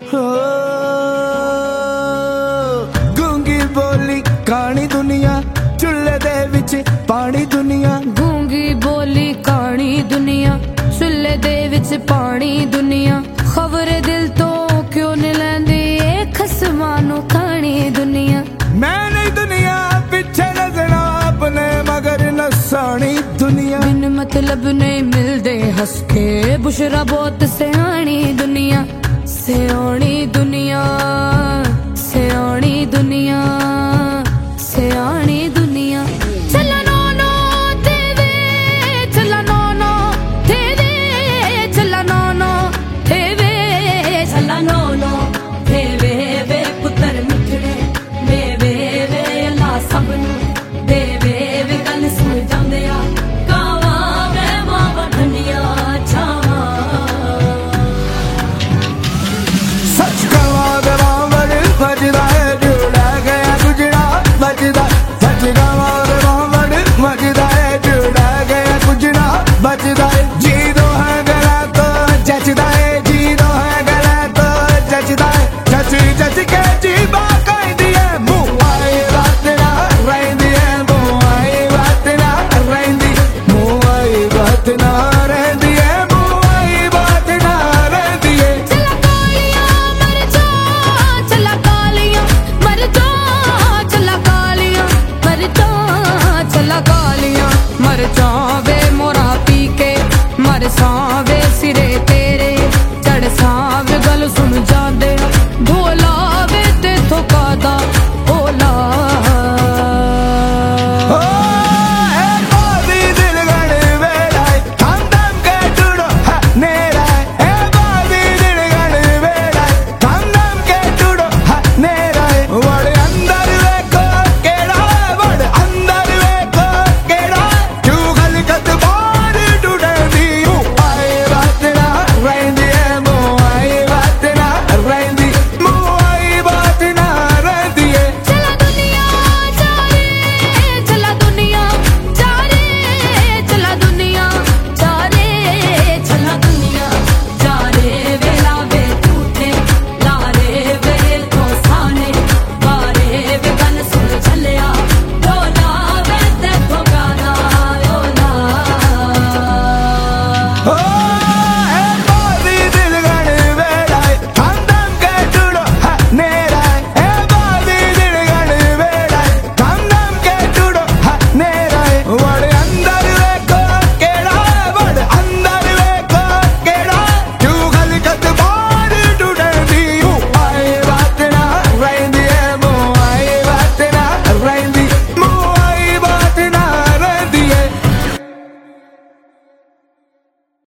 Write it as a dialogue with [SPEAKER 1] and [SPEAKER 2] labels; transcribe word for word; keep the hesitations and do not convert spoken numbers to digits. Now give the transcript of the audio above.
[SPEAKER 1] गूंगी बोली कहानी दुनिया चुल्ले दे विच पानी दुनिया
[SPEAKER 2] गूंगी बोली कहानी दुनिया चुल्ले दे विच पानी दुनिया खबर दिल तो क्यों नहीं लैंदी खसमां नू कहानी दुनिया
[SPEAKER 1] मैं नहीं दुनिया पीछे नजरा अपने मगर नसानी दुनिया
[SPEAKER 2] बिन मतलब नहीं मिलदे हंस के बुशरा बहुत सियाणी दुनिया सियाणी दुनिया।